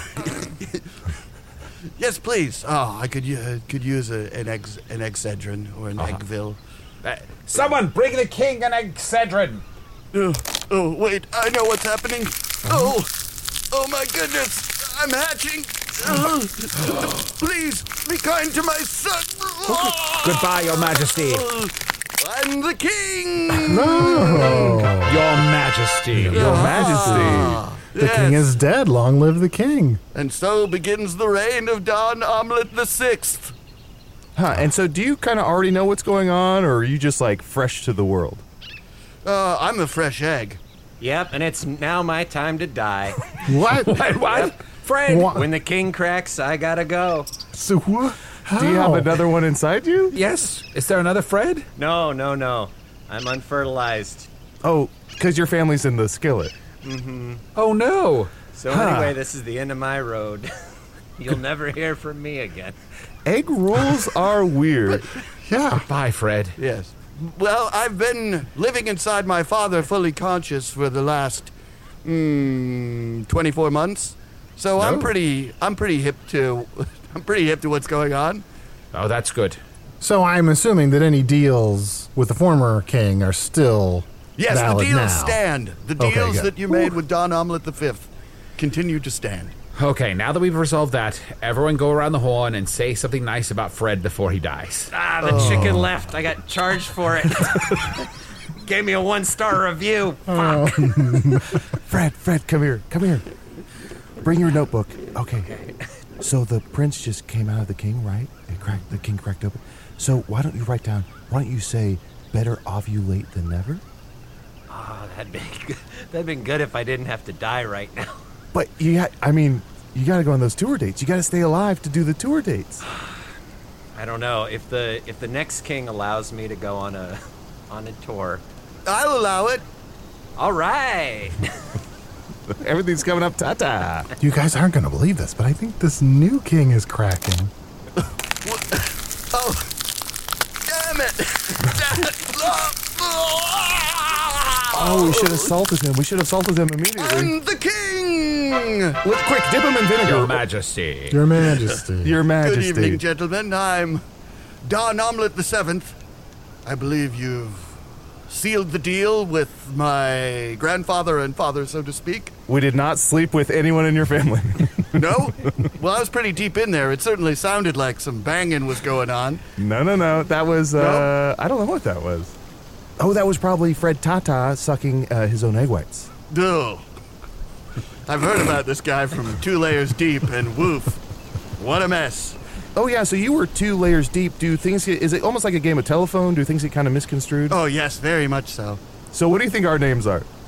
yes, please. Oh, I could uh, could use a, an egg an Excedrin or an Eggville. Uh, someone bring the king an Excedrin! Oh, oh, wait, I know what's happening. Oh, oh my goodness, I'm hatching. Oh, please be kind to my son. Goodbye, Your Majesty. I'm the king. Your Majesty. Your Majesty. The king is dead. Long live the king. And so begins the reign of Don Omelette the Sixth. Huh, and so do you kind of already know what's going on, or are you just, like, fresh to the world? Uh, I'm a fresh egg. Yep, and it's now my time to die. What? What? What? Fred! What? When the king cracks, I gotta go. So wh- how? Do you have another one inside you? Yes? Is there another Fred? No, no, no. I'm unfertilized. Oh, because your family's in the skillet. Oh, no. So Huh. anyway, this is the end of my road. You'll never hear from me again. Egg rules are weird. Yeah. Bye, Fred. Yes. Well, I've been living inside my father fully conscious for the last mm, twenty-four months. So I'm No. pretty I'm pretty hip to I'm pretty hip to what's going on. Oh, that's good. So I'm assuming that any deals with the former king are still Yes, the valid deals now. stand. The Okay, deals good. that you made with Don Omelette the Fifth continue to stand. Okay, now that we've resolved that, everyone go around the horn and say something nice about Fred before he dies. Ah, the chicken left. I got charged for it. Gave me a one-star review. Fuck. Fred, Fred, come here. Come here. Bring your notebook. Okay. So the prince just came out of the king, right? It cracked, the king cracked open. So why don't you write down, why don't you say, better ovulate than never? Oh, that'd been good. That'd been good if I didn't have to die right now. But you ha- I mean, you got to go on those tour dates. You got to stay alive to do the tour dates. I don't know if the if the next king allows me to go on a on a tour. I'll allow it. All right. Everything's coming up ta-ta. You guys aren't going to believe this, but I think this new king is cracking. Oh, damn it! Oh, we should have salted him. We should have salted him immediately. I'm the king! Let's quick, dip him in vinegar. Your Majesty. Your Majesty. Your Good Majesty. evening, gentlemen. I'm Don Omelette the Seventh. I believe you've sealed the deal with my grandfather and father, so to speak. We did not sleep with anyone in your family. No? Well, I was pretty deep in there. It certainly sounded like some banging was going on. no, no, no. That was, uh, I don't know what that was. Oh, that was probably Fred Tata sucking uh, his own egg whites. Ugh. I've heard about this guy from two layers deep, and woof, what a mess. Oh, yeah, so you were two layers deep. Do things get, is it almost like a game of telephone? Do things get kind of misconstrued? Oh, yes, very much so. So what do you think our names are?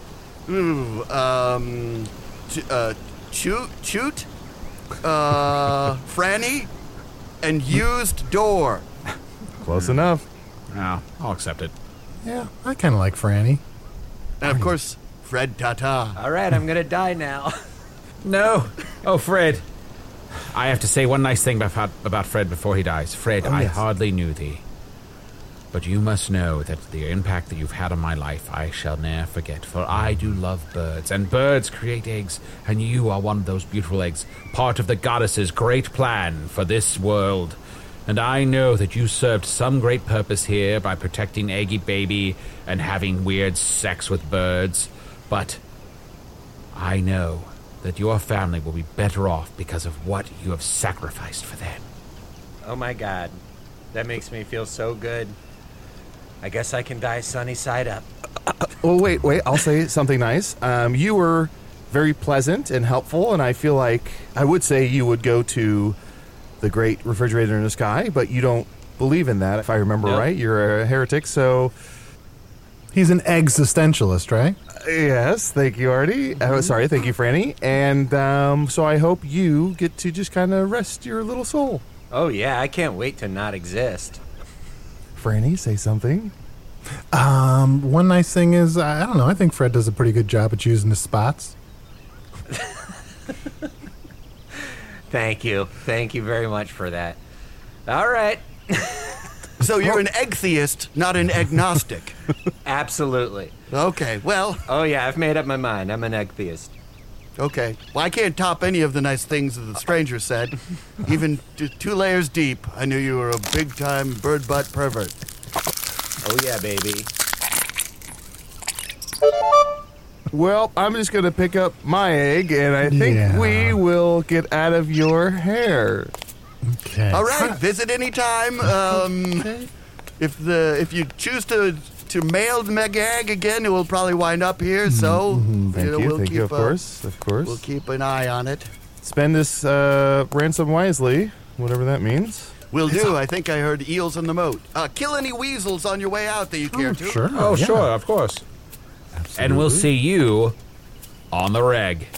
Ooh, um, ch- uh, choot, choot, uh, Franny, and used door. Close enough. Oh, I'll accept it. Yeah, I kind of like Franny. And of course, Fred Tata. All right, I'm gonna die now. No. Oh, Fred. I have to say one nice thing about, about Fred before he dies. Fred, Oh, I yes. hardly knew thee. But you must know that the impact that you've had on my life I shall ne'er forget, for I do love birds, and birds create eggs, and you are one of those beautiful eggs, part of the goddess's great plan for this world. And I know that you served some great purpose here by protecting Eggy Baby and having weird sex with birds, but I know that your family will be better off because of what you have sacrificed for them. Oh my God, that makes me feel so good. I guess I can die sunny side up. Well, wait, wait. I'll say something nice. Um, you were very pleasant and helpful, and I feel like I would say you would go to the great refrigerator in the sky, but you don't believe in that, if I remember Nope. right. You're a heretic, so... He's an existentialist, right? Uh, yes, thank you, Artie. Uh, sorry, thank you, Franny. And um, so I hope you get to just kind of rest your little soul. Oh yeah, I can't wait to not exist. Franny, say something. Um, one nice thing is, I I don't know, I think Fred does a pretty good job at choosing his spots. Thank you. Thank you very much for that. All right. So you're an egg theist, not an agnostic. Absolutely. Okay, well, Oh yeah, I've made up my mind. I'm an egg theist. okay. Well, I can't top any of the nice things that the stranger said. Even t- two layers deep, I knew you were a big-time bird butt pervert. Oh yeah, baby. Well, I'm just going to pick up my egg, and I think Yeah. we will get out of your hair. Okay. All right, visit anytime. Um, if the if you choose to to mail the mega egg again, it will probably wind up here. So Thank you, know, we'll thank keep you, of a- course, of course. We'll keep an eye on it. Spend this uh, ransom wisely, whatever that means. Will do. I think I heard eels in the moat. Uh, kill any weasels on your way out that you care to. Sure. Oh, yeah. sure, of course. And we'll see you on the reg.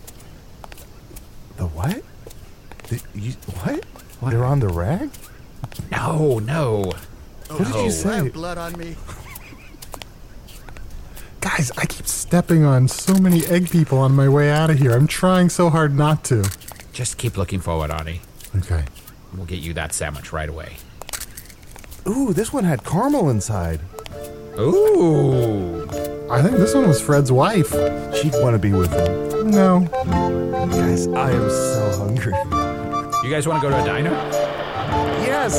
The what? The, you, what? They're on the rag? No, no. Oh, What did you no. say? I have blood on me. Guys, I keep stepping on so many egg people on my way out of here. I'm trying so hard not to. Just keep looking forward, Arnie. Okay. We'll get you that sandwich right away. Ooh, this one had caramel inside. Ooh. I think this one was Fred's wife. She'd want to be with him. No. Guys, I am so hungry. You guys want to go to a diner? Yes!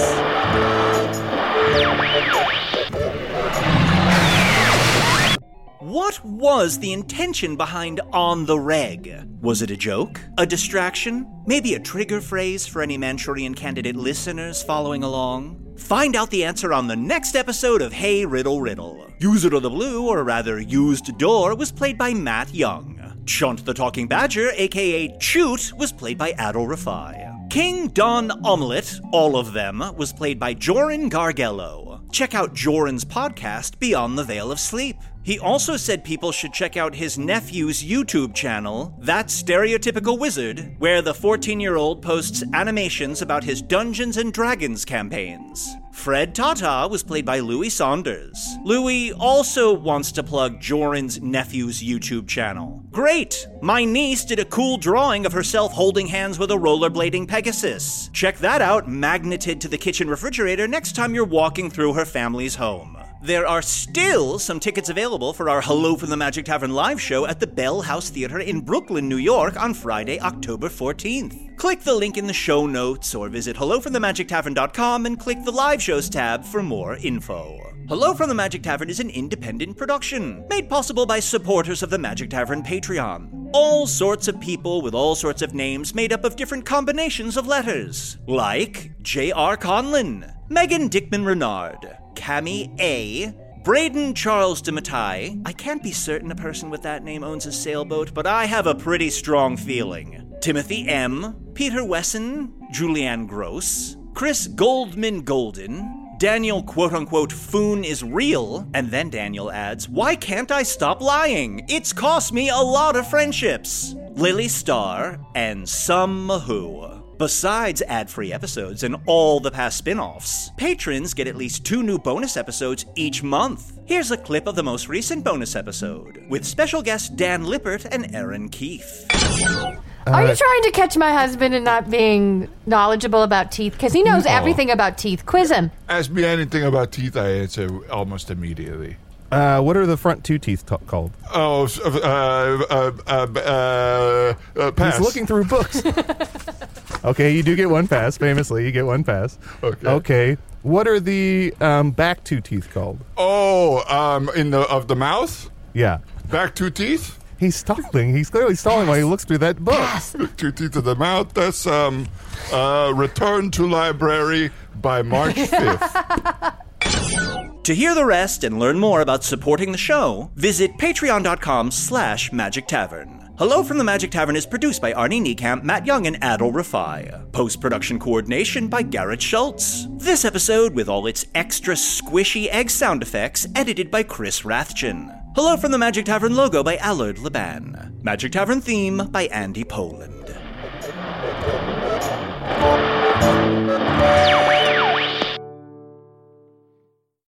What was the intention behind On the Reg? Was it a joke? A distraction? Maybe a trigger phrase for any Manchurian Candidate listeners following along? Find out the answer on the next episode of Hey Riddle Riddle. User of the Blue, or rather Used Door, was played by Matt Young. Chunt the Talking Badger, aka Choot, was played by Adol Rafai. King Don Omelette, all of them, was played by Joran Gargello. Check out Joran's podcast, Beyond the Veil of Sleep. He also said people should check out his nephew's YouTube channel, That Stereotypical Wizard, where the fourteen-year-old posts animations about his Dungeons and Dragons campaigns. Fred Tata was played by Louis Saunders. Louis also wants to plug Joran's nephew's YouTube channel. Great! My niece did a cool drawing of herself holding hands with a rollerblading Pegasus. Check that out, magneted to the kitchen refrigerator next time you're walking through her family's home. There are still some tickets available for our Hello from the Magic Tavern live show at the Bell House Theater in Brooklyn, New York on Friday, October fourteenth. Click the link in the show notes or visit hello from the magic tavern dot com and click the live shows tab for more info. Hello from the Magic Tavern is an independent production made possible by supporters of the Magic Tavern Patreon. All sorts of people with all sorts of names made up of different combinations of letters, like J R Conlon, Megan Dickman Renard, Cami A, Braden Charles DeMattai. I can't be certain a person with that name owns a sailboat, but I have a pretty strong feeling. Timothy M, Peter Wesson, Julianne Gross, Chris Goldman Golden, Daniel quote-unquote Foon is real, and then Daniel adds, why can't I stop lying? It's cost me a lot of friendships. Lily Starr, and some Mahoo. Besides ad-free episodes and all the past spin-offs, patrons get at least two new bonus episodes each month. Here's a clip of the most recent bonus episode, with special guests Dan Lippert and Aaron Keefe. Are you trying to catch my husband and not being knowledgeable about teeth? Because he knows No. everything about teeth. Quiz him. Ask me anything about teeth, I answer almost immediately. Uh, what are the front two teeth t- called? Oh, s- uh, uh, uh, uh, uh, pass. He's looking through books. Okay, you do get one pass. Famously, you get one pass. Okay. Okay. What are the um, back two teeth called? Oh, um, in the of the mouth? Yeah. Back two teeth? He's stalling. He's clearly stalling while he looks through that book. Two teeth of the mouth. That's um, uh, Return to Library by March fifth. To hear the rest and learn more about supporting the show, visit patreon.com slash Magic Tavern. Hello from the Magic Tavern is produced by Arnie Niekamp, Matt Young, and Adol Rafai. Post-production coordination by Garrett Schultz. This episode, with all its extra squishy egg sound effects, edited by Chris Rathjen. Hello from the Magic Tavern logo by Allard Laban. Magic Tavern theme by Andy Poland.